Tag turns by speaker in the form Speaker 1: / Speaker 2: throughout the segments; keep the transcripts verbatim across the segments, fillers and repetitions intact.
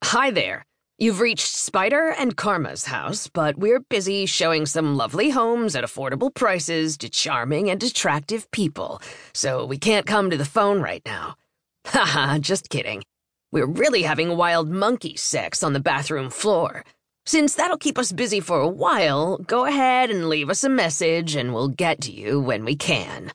Speaker 1: Hi there. You've reached Spider and Karma's house, but we're busy showing some lovely homes at affordable prices to charming and attractive people, so we can't come to the phone right now. Haha, just kidding. We're really having wild monkey sex on the bathroom floor. Since that'll keep us busy for a while, go ahead and leave us a message and we'll get to you when we can.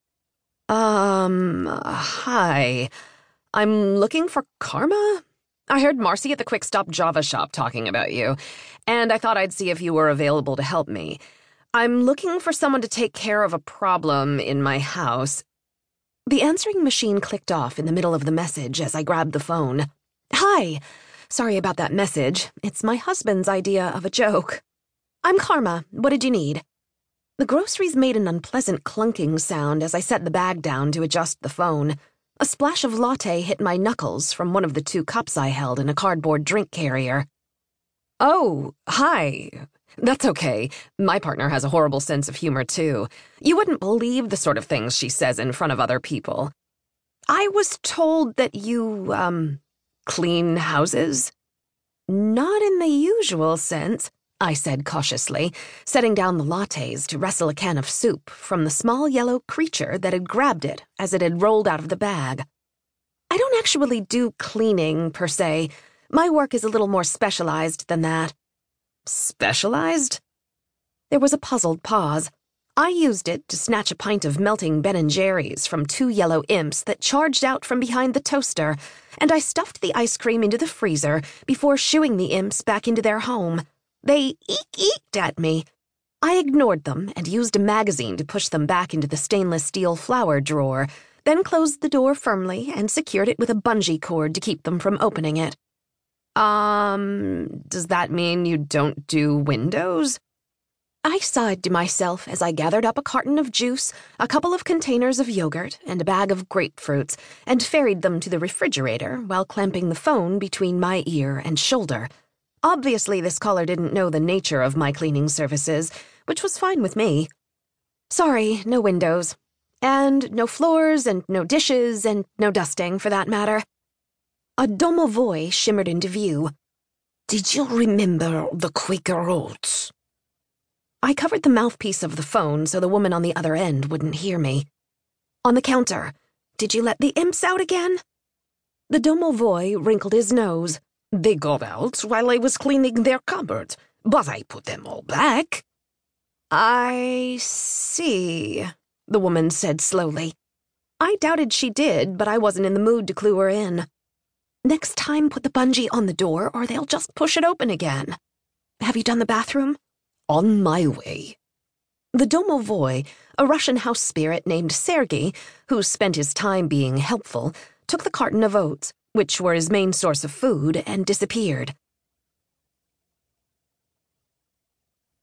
Speaker 1: Um, hi. I'm looking for Karma? I heard Marcy at the Quick Stop Java shop talking about you, and I thought I'd see if you were available to help me. I'm looking for someone to take care of a problem in my house. The answering machine clicked off in the middle of the message as I grabbed the phone. Hi. Sorry about that message. It's my husband's idea of a joke. I'm Karma. What did you need? The groceries made an unpleasant clunking sound as I set the bag down to adjust the phone. A splash of latte hit my knuckles from one of the two cups I held in a cardboard drink carrier. Oh, hi. That's okay. My partner has a horrible sense of humor, too. You wouldn't believe the sort of things she says in front of other people. I was told that you, um, clean houses? Not in the usual sense, I said cautiously, setting down the lattes to wrestle a can of soup from the small yellow creature that had grabbed it as it had rolled out of the bag. I don't actually do cleaning, per se. My work is a little more specialized than that. Specialized? There was a puzzled pause. I used it to snatch a pint of melting Ben and Jerry's from two yellow imps that charged out from behind the toaster, and I stuffed the ice cream into the freezer before shooing the imps back into their home. They eek-eeked at me. I ignored them and used a magazine to push them back into the stainless steel flower drawer, then closed the door firmly and secured it with a bungee cord to keep them from opening it. Um, does that mean you don't do windows? I sighed to myself as I gathered up a carton of juice, a couple of containers of yogurt, and a bag of grapefruits, and ferried them to the refrigerator while clamping the phone between my ear and shoulder. Obviously, this caller didn't know the nature of my cleaning services, which was fine with me. Sorry, no windows. And no floors, and no dishes, and no dusting, for that matter. A domovoi shimmered into view. Did you remember the Quaker Oats? I covered the mouthpiece of the phone so the woman on the other end wouldn't hear me. On the counter. Did you let the imps out again? The domovoi wrinkled his nose. They got out while I was cleaning their cupboard, but I put them all back. I see, the woman said slowly. I doubted she did, but I wasn't in the mood to clue her in. Next time, put the bungee on the door or they'll just push it open again. Have you done the bathroom? On my way. The domovoi, a Russian house spirit named Sergei, who spent his time being helpful, took the carton of oats, which were his main source of food, and disappeared.